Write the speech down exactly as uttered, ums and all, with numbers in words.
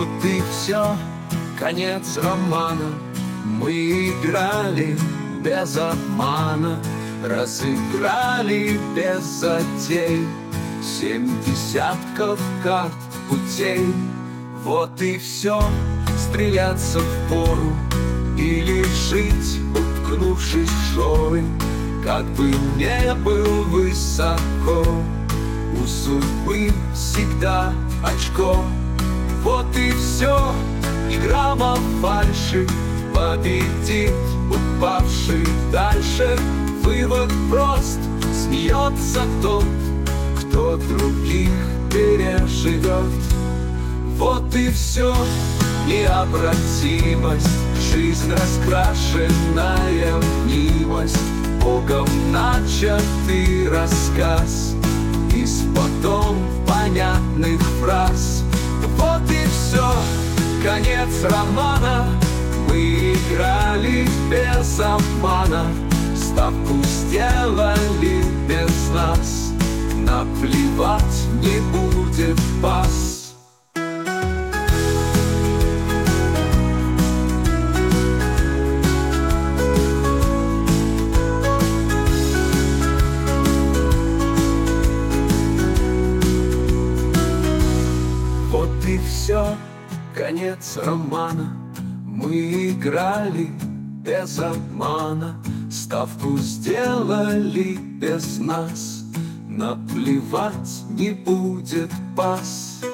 Вот и все, конец романа. Мы играли без обмана, разыграли без затей семь десятков карт путей. Вот и все, стреляться впору или жить, уткнувшись в шоры. Как бы не был высоко, у судьбы всегда очко. Вот и все, игра во фальши, победит упавший дальше. Вывод прост, смеется тот, кто других переживет. Вот и все, необратимость, жизнь раскрашенная мнимость, Богом начатый рассказ из потом понятных фраз. Вот и все, конец романа. Мы играли без обмана, ставку сделали без нас. Наплевать, не будет пас. Вот и все, конец романа. Мы играли без обмана, ставку сделали без нас. Наплевать, не будет пас.